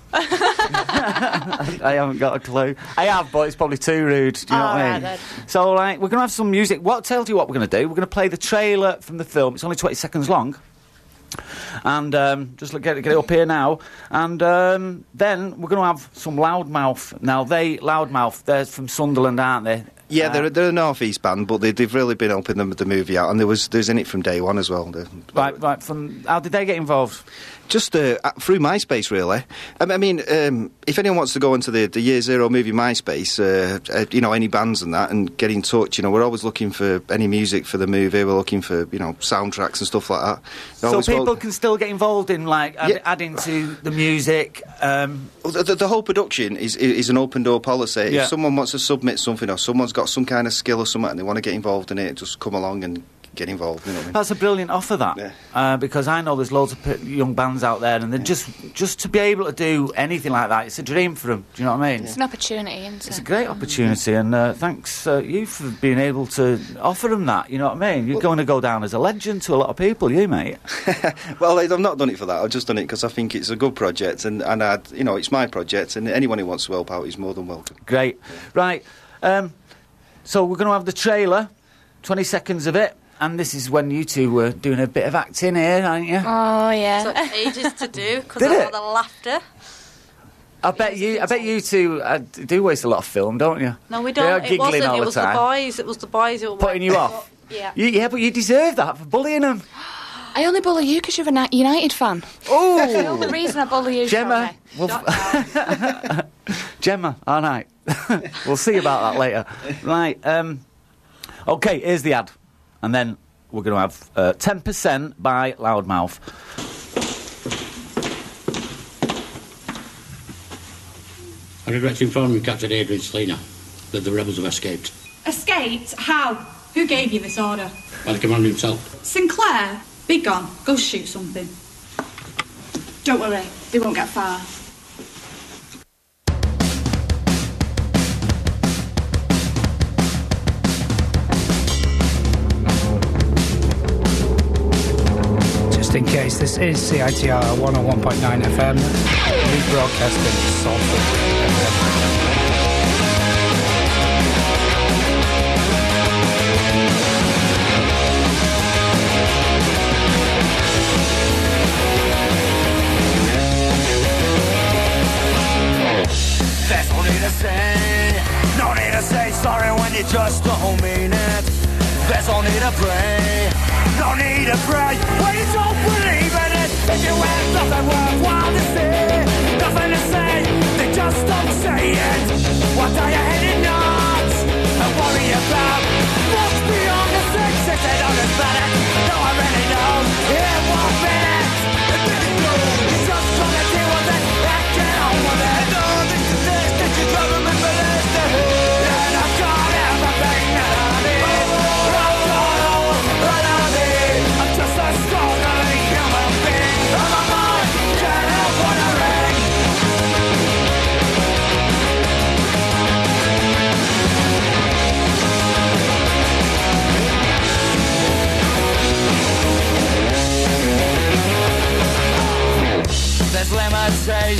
F: I haven't got a clue. I have, but it's probably too rude. Do you know
H: All
F: what I
H: right,
F: mean?
H: then.
F: So, like, we're going to have some music. What? Tell you what we're going to do. We're going to play the trailer from the film. It's only twenty seconds long. And um, just look, get, get it up here now. And um, then we're going to have some Loudmouth. Now, they, Loudmouth, they're from Sunderland, aren't they?
G: Yeah,
F: Uh,
G: they're, they're a North East band, but they, they've really been helping them with the movie out, and there was there's in it from day one as well. The,
F: Right, right. From how did they get involved?
G: Just uh, uh, through MySpace, really. I, I mean, um, if anyone wants to go into the, the Year Zero movie MySpace, uh, uh, you know, any bands and that, and get in touch, you know, we're always looking for any music for the movie. We're looking for, you know, soundtracks and stuff like that. We're
F: So
G: always
F: people
G: wel-
F: can still get involved in, like, add,
G: Yeah.
F: adding to the music. Um,
G: Well, The, the, the whole production is is an open door policy.
F: Yeah.
G: If someone wants to submit something, or someone's got some kind of skill or something, and they want to get involved in it, just come along and get involved. You know what I mean?
F: That's a brilliant offer, that,
G: Yeah.
F: uh, because I know there's loads of p- young bands out there, and they're just just to be able to do anything like that, it's a dream for them. Do you know what I mean?
H: It's an opportunity, isn't
F: It's a
H: it?
F: great opportunity, and uh, thanks uh, you for being able to offer them that. You know what I mean? You're going to go down as a legend to a lot of people, you mate.
G: Well, I've not done it for that. I've just done it because I think it's a good project, and and I'd, you know, it's my project, and anyone who wants to help out is more than welcome.
F: Great, right? Um, so we're going to have the trailer, twenty seconds of it. And this is when you two were doing a bit of acting here, aren't you?
H: Oh, yeah.
J: Took ages to do because
F: Did
J: of
F: it?
J: all the laughter.
F: I bet you. I bet you two uh, do waste a lot of film, don't you?
J: No, we
F: They are
J: don't. It
F: giggling
J: wasn't.
F: all
J: It
F: the
J: was
F: time.
J: the boys. It was the boys who were
F: Putting you off.
J: Yeah.
F: You, yeah, but you deserve that for bullying them.
H: I only bully you because you're a Ni- United fan.
F: Oh,
H: That's the only reason I bully you,
F: Gemma.
H: Tony.
F: Well, Gemma, all right. We'll see about that later. Right. Um, okay, here's the ad. And then we're going to have uh, ten percent by Loudmouth.
K: I regret to inform you, Captain Adrian Selina, that the rebels have escaped.
L: Escaped? How? Who gave you this order?
K: By the commander himself.
L: Sinclair? Be gone. Go shoot something. Don't worry, they won't get far.
C: Just in case, this is C I T R one oh one point nine F M, rebroadcasting Salford.
A: There's no need to say, no need to say sorry when you just don't mean it. There's no need to pray, no need to pray when you don't believe in it. If you have nothing worthwhile to say, nothing to say, then just don't say it. What are you heading nuts and worry about? What's beyond the six, six, eight on this planet? No one really knows, it won't be it. It didn't go, you're just gonna deal with it, and get on with it. No, this is this, that you gotta remember this. And I've got everything that I need. I've got all that I need. I'm just a struggling human being. And my mind can't help wondering.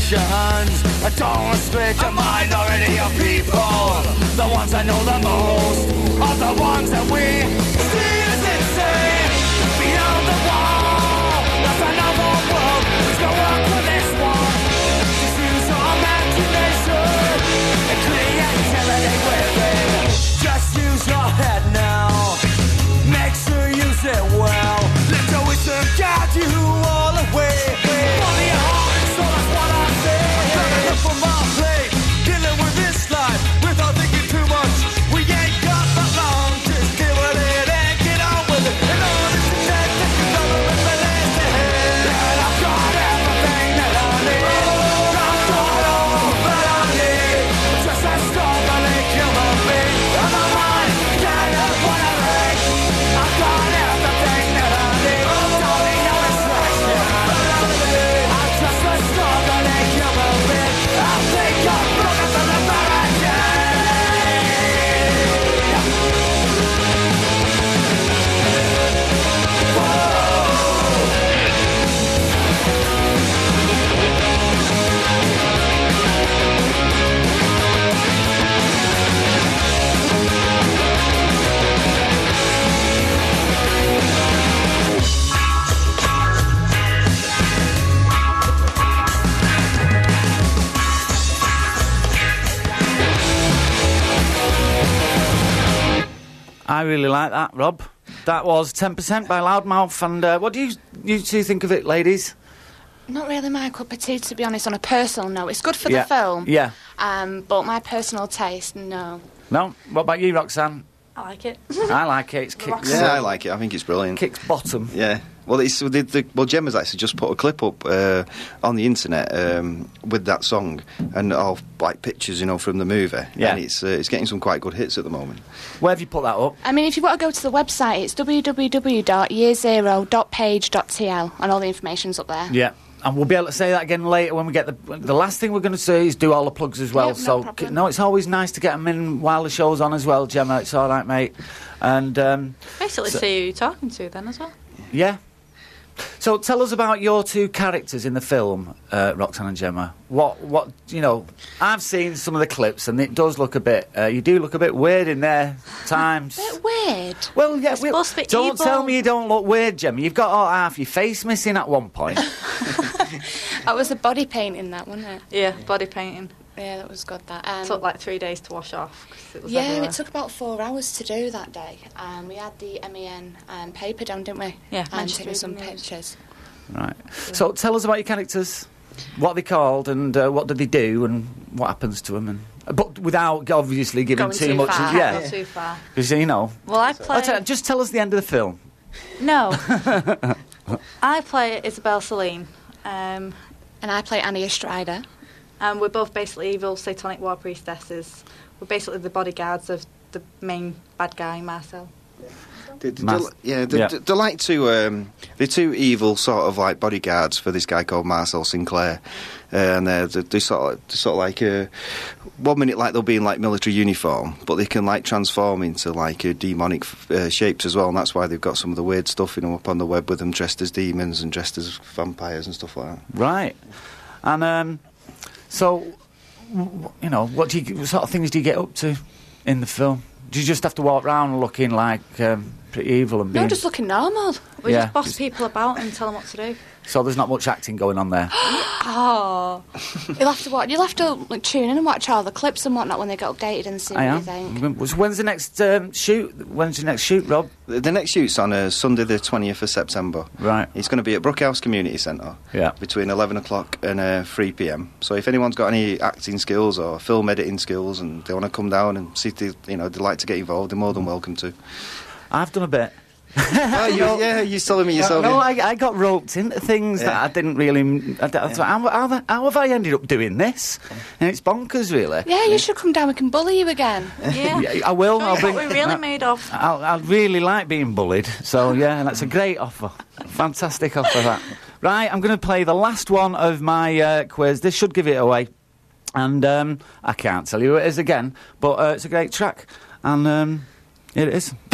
A: nations. I don't split a minority of people. The ones I know the most are the ones that we see as insane. Beyond the wall, there's another world. Let's go up for this one. Just use your imagination and creativity with it. Just use your head now. Make sure you use it well. Let your wisdom guide you all the way. Follow your heart, so that's what I say. Coming up from my plate, dealing with this life without thinking too much. We ain't got that long, just deal with it and get on with it. And all this is that, take another and the last ahead. And I've got everything that I need. I've got all that I need. Just a struggling human being. And my mind can't help what I think. I've got everything that I need. Don't need no instruction. I'm just a struggling human being. I think I'm looking for the paradise.
F: I really like that, Rob. That was ten percent by Loudmouth. And uh, what do you, you two think of it, ladies?
H: Not really my cup of tea, to be honest, on a personal note. It's good for
F: Yeah.
H: the film.
F: Yeah.
H: Um, but my personal taste, no.
F: No? What about you, Roxanne?
J: I like it.
F: I like it. It's kicks.
G: Yeah, I like it. I think it's brilliant.
F: Kicks bottom.
G: Yeah. Well, it's the, the, well, Gemma's actually just put a clip up uh, on the internet um, with that song and all like pictures, you know, from the movie.
F: Yeah.
G: And it's uh, it's getting some quite good hits at the moment.
F: Where have you put that up?
H: I mean, if you want to go to the website, it's w w w dot year zero dot page dot t l, and all the information's up there.
F: Yeah. And we'll be able to say that again later when we get the... The last thing we're going to say is do all the plugs as well.
H: Yep, no
F: so,
H: problem.
F: no, it's always nice to get them in while the show's on as well, Gemma. It's all right, mate. And, um...
J: Basically,
F: so-
J: see who you're talking to then as well.
F: Yeah. So tell us about your two characters in the film, uh, Roxanne and Gemma. What, what, you know, I've seen some of the clips and it does look a bit, uh, you do look a bit weird in there times.
H: Bit weird.
F: Well, yeah, we,
J: supposed to be
F: don't
J: evil.
F: tell me you don't look weird, Gemma. You've got all half your face missing at one point.
H: That was a body painting, that, wasn't it?
J: Yeah, body painting.
H: Yeah, that was good, that. Um,
J: Took like three days to wash off. 'cause it was
H: yeah,
J: everywhere.
H: it took about four hours to do that day. Um, we had the M E N um, paper down, didn't we?
J: Yeah,
H: and
J: Manchester
H: taking some
J: Evening News.
H: pictures.
F: Right. So tell us about your characters. What are they called and uh, what do they do and what happens to them? And, but without obviously giving
J: Going
F: too,
J: too
F: much.
J: far.
F: Yeah.
J: Go too far.
F: Because, you know.
J: Well, I
F: I'll
J: play...
F: tell you, just tell us the end of the film.
J: No. I play Isabel Celine. Um,
H: And I play Annie Estrada.
J: and we're both basically evil satanic war priestesses. We're basically the bodyguards of the main bad guy, Marcel.
G: They, they,
F: Mas-
G: they, yeah, they,
F: yeah.
G: they, they like to. Um, they're two evil sort of like bodyguards for this guy called Marcel Sinclair, uh, and they're, they they sort of, they're sort of like uh, one minute like they'll be in like military uniform, but they can like transform into like uh, demonic uh, shapes as well, and that's why they've got some of the weird stuff, you know, up on the web with them dressed as demons and dressed as vampires and stuff like that.
F: Right. And um, so, w- you know, what do you, what sort of things do you get up to in the film? Do you just have to walk around looking like um, pretty evil and being...
H: No, just looking normal.
J: We
F: Yeah.
J: just boss people about and tell them what to do.
F: So there's not much acting going on there.
J: Oh.
H: You'll have to watch. You'll have to like, tune in and watch all the clips and whatnot when they get updated and see
F: I
H: what you
F: am.
H: think.
F: When- When's the next um, shoot? When's the next shoot, Rob?
G: The, the next shoot's on uh, Sunday the twentieth of September.
F: Right.
G: It's going to be at Brookhouse Community Centre.
F: Yeah.
G: Between eleven o'clock and uh, three p.m. So if anyone's got any acting skills or film editing skills and they want to come down and see if they, you know, they'd like to get involved, they're more than welcome to.
F: I've done a bit.
G: Oh, you, yeah, you're telling me yourself.
F: No, I, I got roped into things
G: Yeah.
F: that I didn't really... I, d- I thought, how, how, the- how have I ended up doing this? And it's bonkers, really.
H: Yeah, you should come down. We can bully you again.
J: Yeah.
F: Yeah, I will.
J: Show
F: I'll
J: you
F: bring,
J: what we're really
F: I-
J: made of.
F: I'll, I'll really like being bullied. So, yeah, that's a great offer. Fantastic offer, that. Right, I'm going to play the last one of my uh, quiz. This should give it away. And um, I can't tell you who it is again, but uh, it's a great track. And um, here it is.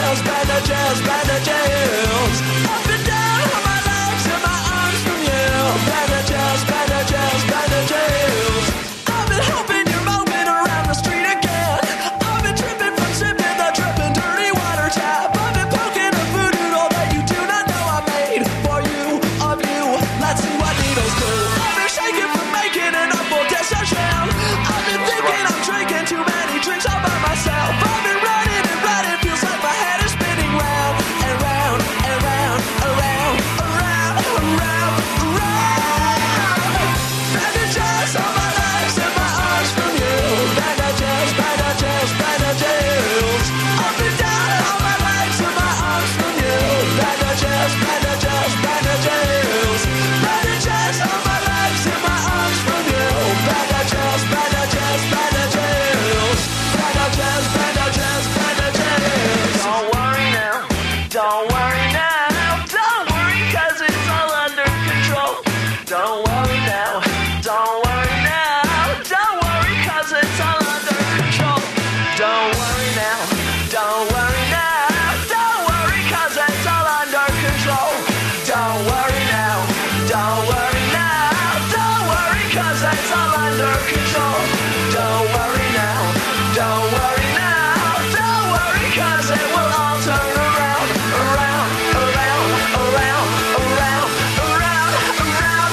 A: bandages, bandages, bandages. Up and down on my legs and my arms from you. Bandages, bandages, bandages. I've been hoping you're moving around the street again. I've been tripping from sipping the dripping dirty water tap. I've been poking a voodoo doll that you do not know I made for you, of you. Let's see what needles do. I've been shaking from making an upward decision. I've been thinking I'm drinking too many drinks all by myself. I've been running and running, feels like my head is spinning round and round and round, around, around, around, around. Bandages on my legs and my arms from you. Bandages, bandages, bandages. Up and down on my legs and my arms from you. Bandages, bandages, bandages. Bandages on my legs and my arms from you. Bandages, bandages, bandages. Bandages, bandages, bandages. Don't worry now, don't worry now, don't worry 'cause it's all under control. Don't worry now, don't worry now, don't worry 'cause it's all under control. Don't worry now, don't worry now, don't worry 'cause it's all under control. Don't worry now, don't worry now, don't worry 'cause it's all under control. Don't worry now, don't worry now, don't worry 'cause it will all turn around, around, around, around, around, around, around,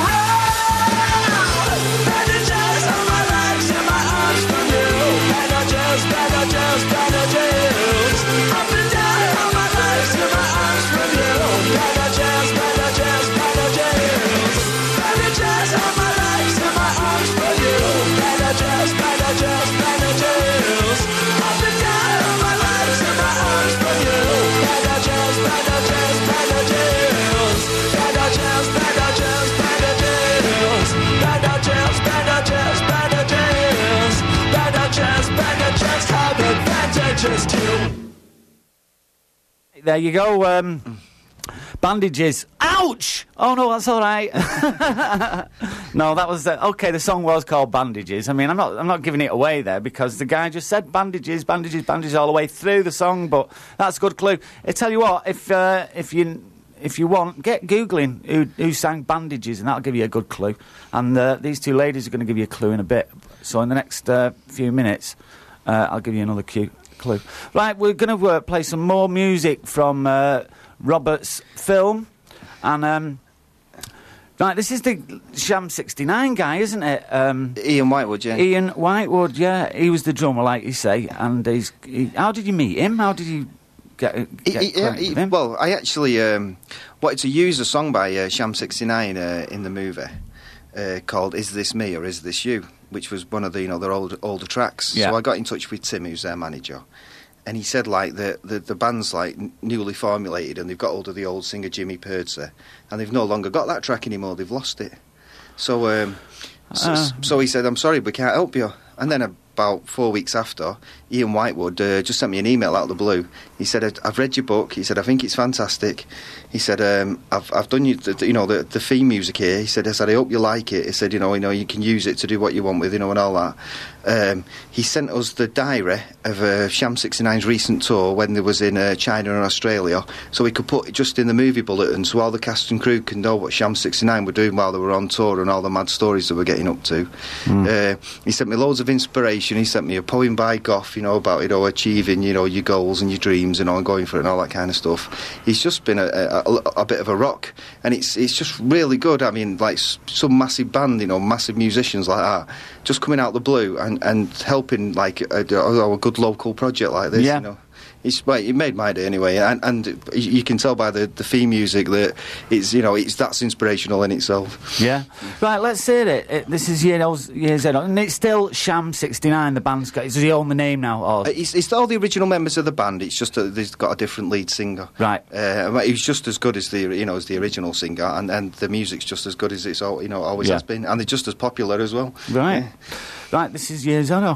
A: around. Bandages on my legs and my arms from you. Bandages, bandages, bandages. Up and down on my legs and my arms from you. Bandages, bandages, bandages. Bandages on my legs and my arms from you. Bandages, bandages, bandages. Up and down on my legs and my arms from you. Bandages, bandages, bandages. Bandages, bandages, bandages. Bandages, bandages, bandages. Bandages, bandages have advantages too.
F: There you go. Um, bandages. Ouch! Oh no, that's all right. No, that was the, okay. The song was called Bandages. I mean, I'm not, I'm not giving it away there because the guy just said bandages, bandages, bandages all the way through the song. But that's a good clue. I tell you what, if uh, if you if you want, get googling who who sang Bandages, and that'll give you a good clue. And uh, these two ladies are going to give you a clue in a bit. So in the next uh, few minutes, uh, I'll give you another cue. Clue. Right, we're going to uh, play some more music from uh, Robert's film, and um, right, this is the Sham sixty-nine guy, isn't it? Um,
G: Ian Whitewood, yeah.
F: Ian Whitewood, yeah. He was the drummer, like you say, and he's. He, how did you meet him? How did you get? get
G: He- he-
F: acquainted
G: he-
F: with him?
G: Well, I actually um, wanted to use a song by uh, Sham sixty-nine uh, in the movie uh, called "Is This Me or Is This You," which was one of the you know their older older tracks.
F: Yeah.
G: So I got in touch with Tim, who's their manager, and he said like the the, the band's like n- newly formulated, and they've got hold of the old singer Jimmy Purdser, and they've no longer got that track anymore. They've lost it. So um, so,
F: Uh.
G: so he said, "I'm sorry, we can't help you." And then about four weeks after, Ian Whitewood uh, just sent me an email out of the blue. He said, "I've read your book." He said, "I think it's fantastic." He said, um, "I've I've done you the, you know the the theme music here." He said, "I said I hope you like it." He said, "You know, you know, you can use it to do what you want with, you know, and all that." Um, he sent us the diary of uh, Sham sixty-nine's recent tour when they was in uh, China and Australia, so we could put it just in the movie bulletin, so all the cast and crew can know what Sham sixty-nine were doing while they were on tour and all the mad stories they were getting up to.
F: Mm.
G: Uh, he sent me loads of inspiration. He sent me a poem by Gough, you know, about you know achieving you know your goals and your dreams and all, and going for it and all that kind of stuff. He's just been a, a, a, a bit of a rock, and it's it's just really good. I mean, like s- some massive band, you know, massive musicians like that, just coming out the blue and, and helping like a, a, a good local project like this.
F: Yeah.
G: You know. It's, well, it made my day anyway, and, and you can tell by the, the theme music that it's you know it's that's inspirational in itself.
F: Yeah. Right, let's hear it. it this is years, years old, and it's still Sham sixty-nine, the band's got. Does he own the name now? Or?
G: Uh, It's, it's all the original members of the band. It's just that they've got a different lead singer.
F: Right.
G: Uh, but he's just as good as the you know as the original singer, and, and the music's just as good as it's all, you know always
F: Yeah.
G: has been, and they're just as popular as well.
F: Right.
G: Yeah.
F: Right, this is years old.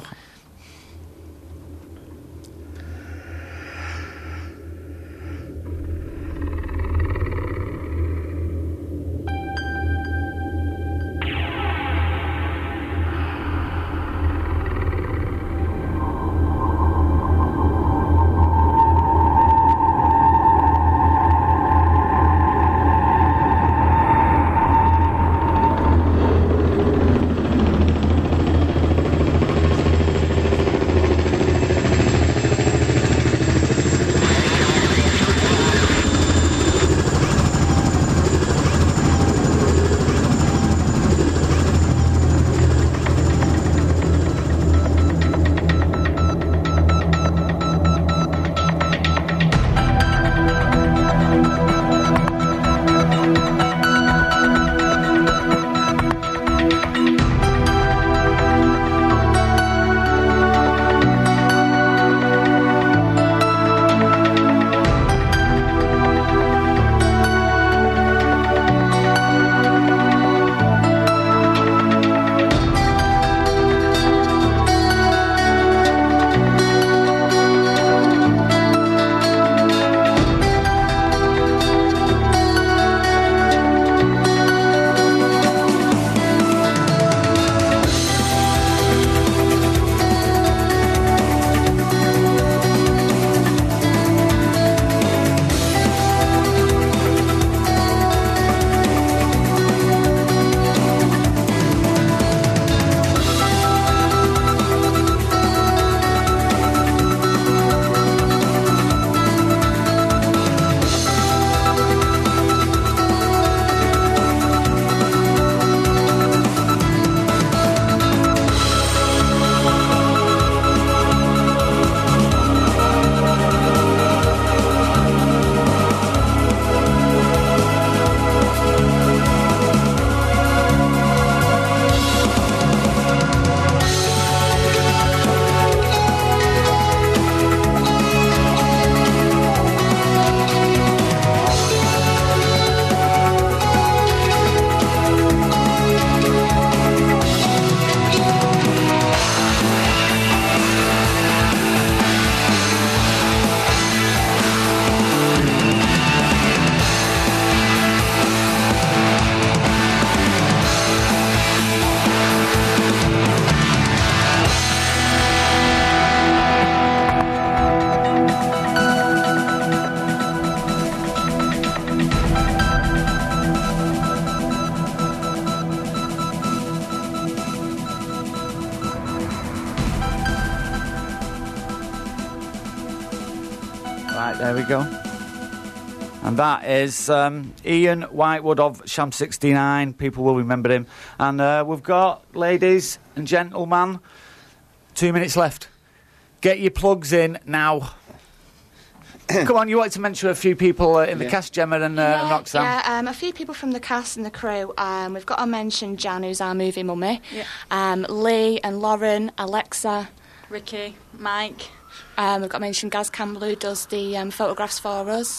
F: Right, there we go. And that is um, Ian Whitewood of Sham sixty-nine. People will remember him. And uh, we've got, ladies and gentlemen, two minutes left. Get your plugs in now. Come on, you wanted to mention a few people uh, in the
H: Yeah.
F: cast, Gemma and, uh,
H: yeah,
F: and Roxanne.
H: Yeah, um, a few people from the cast and the crew. Um, we've got to mention Jan, who's our movie mummy.
J: Yeah.
H: Um, Lee and Lauren, Alexa.
J: Ricky, Mike.
H: Um, we've got to mention Gaz Campbell, who does the um, photographs for us.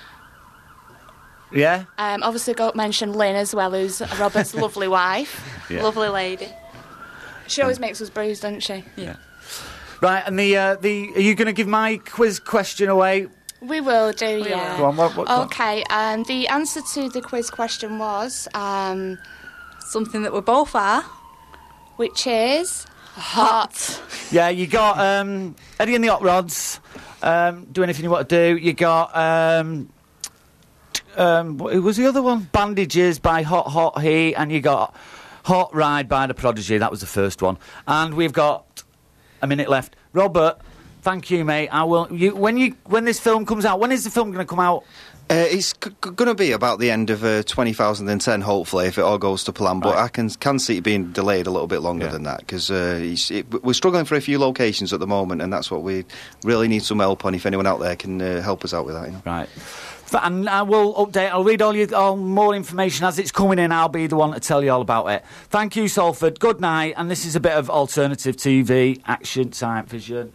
F: Yeah?
H: Um, obviously, got to mention Lynn as well, who's Robert's lovely wife.
F: Yeah.
H: Lovely lady. She always makes us brews, doesn't she?
F: Yeah. Right, and the uh, the are you going to give my quiz question away?
H: We will do,
F: We
H: yeah.
F: will. Go on, what- what- what?
H: okay, um, the answer to the quiz question was... Um,
J: something that we both are.
H: Which is... Hot.
F: Yeah, you got um, Eddie and the Hot Rods. Um, do anything you want to do. You got um, t- um, what who was the other one? Bandages by Hot Hot Heat, and you got Hot Ride by The Prodigy. That was the first one, and we've got a minute left. Robert, thank you, mate. I will. You when you when this film comes out. When is the film going to come out?
G: Uh, it's c- c- going to be about the end of uh, twenty ten, hopefully, if it all goes to plan. But
F: Right.
G: I can can see it being delayed a little bit longer
F: Yeah.
G: than that because uh, it's- it, we're struggling for a few locations at the moment, and that's what we really need some help on. If anyone out there can uh, help us out with that, you know.
F: Right. F- And I will update. I'll read all you all more information as it's coming in. I'll be the one to tell you all about it. Thank you, Salford. Good night. And this is a bit of alternative T V action science vision.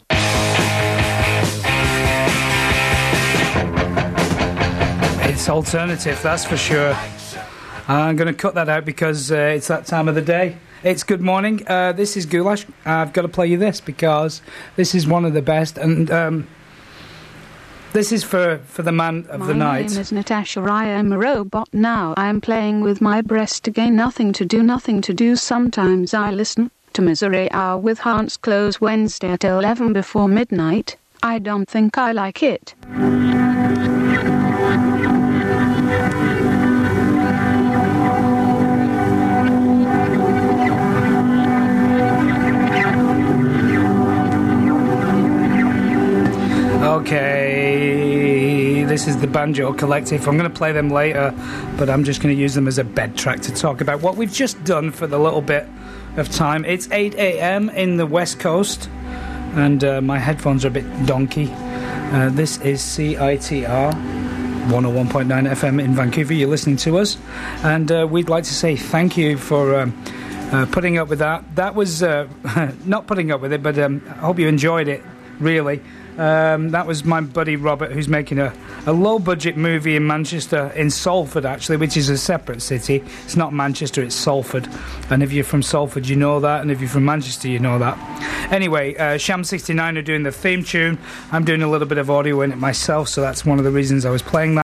C: It's alternative, that's for sure. I'm going to cut that out because uh, it's that time of the day. It's good morning. Uh, this is Goulash. I've got to play you this because this is one of the best, and um, this is for, for the man of
M: My
C: the night.
M: name is Natasha. I am a robot now. I am playing with my breast again. Nothing to do, nothing to do. Sometimes I listen to Misery Hour with Hans Close Wednesday at eleven before midnight. I don't think I like it.
C: Okay, this is the Banjo Collective. I'm going to play them later, but I'm just going to use them as a bed track to talk about what we've just done for the little bit of time. It's eight a.m. in the West Coast, and uh, my headphones are a bit donkey. Uh, this is C I T R one oh one point nine F M in Vancouver. You're listening to us, and uh, we'd like to say thank you for um, uh, putting up with that. That was uh, not putting up with it, but um, I hope you enjoyed it, really. Um, that was my buddy Robert, who's making a, a low-budget movie in Manchester, in Salford, actually, which is a separate city. It's not Manchester, it's Salford. And if you're from Salford, you know that, and if you're from Manchester, you know that. Anyway, uh, Sham sixty-nine are doing the theme tune. I'm doing a little bit of audio in it myself, so that's one of the reasons I was playing that.